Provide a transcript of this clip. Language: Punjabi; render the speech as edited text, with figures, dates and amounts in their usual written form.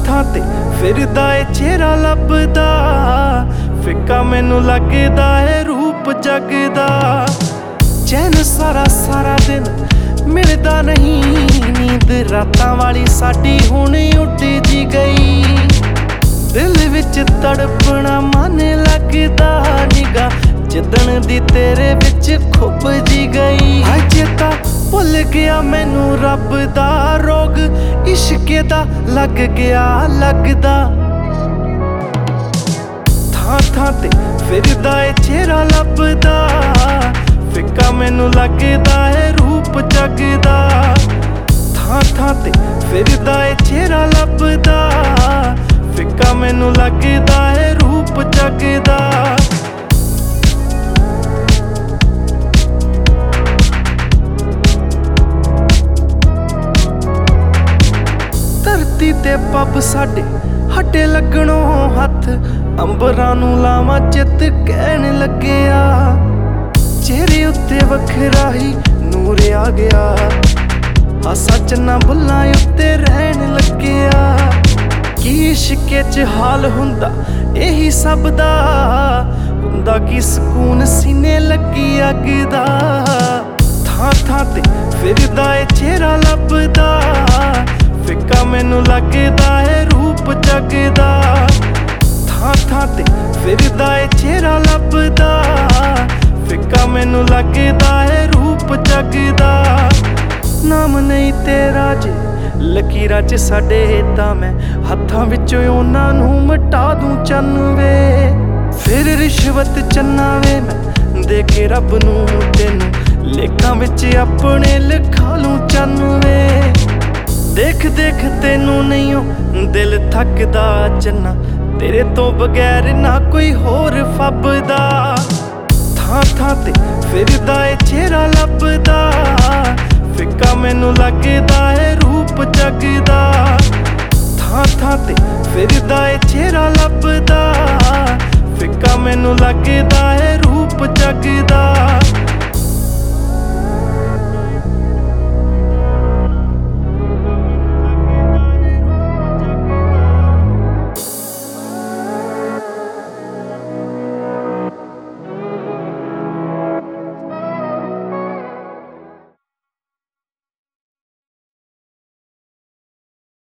ਥਾਂ ਤੇ ਫਿਰਦਾ ਏ ਚਿਹਰਾ ਲੱਭਦਾ, ਫਿੱਕਾ ਮੈਨੂੰ ਲੱਗਦਾ ਏ ਰੂਪ ਜਗਦਾ। ਚੈਨ ਸਾਰਾ ਸਾਰਾ ਦਿਨ ਮਿਲਦਾ ਨਹੀਂ, ਨੀਂਦ ਰਾਤਾਂ ਵਾਲੀ ਸਾਡੀ ਹੁਣ ਉੱਡ ਜੀ ਗਈ। ਦਿਲ ਵਿੱਚ ਤੜਪਣਾ ਮਨ ਲੱਗਦਾ, ਨਿਗਾਹ ਜਿੱਦਣ ਦੀ ਤੇਰੇ ਵਿੱਚ ਖੁੱਭ ਜੀ ਗਈ। ਅਜੇ ਤਾਂ ਭੁੱਲ ਗਿਆ ਮੈਨੂੰ ਰੱਬ ਦਾ ਰੋਗ, ਇਸ਼ਕੇ ਦਾ ਲੱਗ ਗਿਆ ਲੱਗਦਾ। ਥਾਂ ਥਾਂ ਤੇ ਫਿਰਦਾ ਏ ਚਿਹਰਾ ਲੱਭਦਾ, ਫਿੱਕਾ ਮੈਨੂੰ ਲੱਗਦਾ ਏ ਰੂਪ ਜਗਦਾ। ਥਾਂ ਥਾਂ ਤੇ ਫਿਰਦਾ ਏ ਚਿਹਰਾ ਲੱਭਦਾ, ਫਿੱਕਾ ਮੈਨੂੰ ਲੱਗਦਾ ਏ ਰੂਪ ਜਗਦਾ। ਧਰਤੀ ਤੇ ਪੱਬ ਸਾਡੇ ਹੱਡੇ ਲੱਗਣੋਂ ਹੱਥ, ਅੰਬਰਾਂ ਨੂੰ ਲਾਵਾਂ ਚਿੱਤ ਕਹਿਣ ਲੱਗਿਆ। ਚਿਹਰੇ ਉੱਤੇ ਵੱਖਰਾ ਹੀ ਨੂਰ ਆ ਗਿਆ, ਹਾਸਾ ਚੰਨਾ ਬੁੱਲਾਂ ਉੱਤੇ ਰਹਿਣ ਲੱਗਿਆ। ਕੀ ਇਸ਼ਕੇ 'ਚ ਹਾਲ ਹੁੰਦਾ ਇਹੀ ਸਭ ਦਾ, ਹੁੰਦਾ ਕੀ ਸਕੂਨ ਸੀਨੇ ਲੱਗੀ ਅੱਗ ਦਾ। ਥਾਂ ਥਾਂ ਤੇ ਫਿਰਦਾ ਏ ਚਿਹਰਾ ਲੱਭਦਾ, ਫਿੱਕਾ ਮੈਨੂੰ ਲੱਗਦਾ ਏ ਰੂਪ ਜਗਦਾ। ਥਾਂ ਥਾਂ ਤੇ ਫਿਰਦਾ ਏ ਚਿਹਰਾ ਲੱਭਦਾ, ਫਿੱਕਾ ਮੈਨੂੰ ਲੱਗਦਾ ਏ ਰੂਪ ਜਗਦਾ। ਥਾਂ ਥਾਂ ਤੇ ਫਿਰਦਾ ਏ ਚਿਹਰਾ ਲੱਭਦਾ, ਫਿੱਕਾ ਮੈਨੂੰ ਲੱਗਦਾ ਏ ਰੂਪ ਜਗਦਾ। ਥਾਂ ਥਾਂ ਤੇ ਫਿਰਦਾ ਏ ਚਿਹਰਾ ਲੱਭਦਾ, ਫਿੱਕਾ ਮੈਨੂੰ ਲੱਗਦਾ ਏ ਰੂਪ ਜਗਦਾ। ਥਾਂ ਥਾਂ ਤੇ ਫਿਰਦਾ ਏ ਚਿਹਰਾ ਲੱਭਦਾ, ਫਿੱਕਾ ਮੈਨੂੰ ਲੱਗਦਾ ਏ ਰੂਪ ਜਗਦਾ। ਨਾਮ ਨਹੀਂ ਤੇਰਾ ਜੇ ਲਕੀਰਾਂ 'ਚ ਸਾਡੇ, ਤਾਂ ਮੈਂ ਹੱਥਾਂ ਵਿੱਚੋਂ ਉਹਨਾਂ ਨੂੰ ਮਿਟਾ ਦੂੰ ਚੰਨ ਵੇ। ਫਿਰ ਰਿਸ਼ਵਤ ਚੰਨਾ ਵੇ ਮੈਂ ਦੇ ਕੇ ਰੱਬ ਨੂੰ, ਤੈਨੂੰ ਲੇਖਾਂ ਵਿੱਚ ਆਪਣੇ ਲਿਖਾ ਲੂੰ ਚੰਨ ਵੇ। ਦੇਖ ਦੇਖ ਤੈਨੂੰ ਨਹੀਂ ਓ ਦਿਲ ਥੱਕਦਾ ਚੰਨਾ, ਤੇਰੇ ਤੋਂ ਬਗੈਰ ਨਾ ਕੋਈ ਹੋਰ ਫੱਬਦਾ। ਥਾਂ ਥਾਂ ਤੇ ਫਿਰਦਾ ਏ ਚਿਹਰਾ ਲੱਭਦਾ, ਫਿੱਕਾ ਮੈਨੂੰ ਲੱਗਦਾ ਏ ਰੂਪ ਜਗਦਾ। ਥਾਂ ਥਾਂ ਤੇ ਫਿਰਦਾ ਏ ਚਿਹਰਾ ਲੱਭਦਾ, ਫਿੱਕਾ ਮੈਨੂੰ ਲੱਗਦਾ ਏ ਰੂਪ ਜਗਦਾ।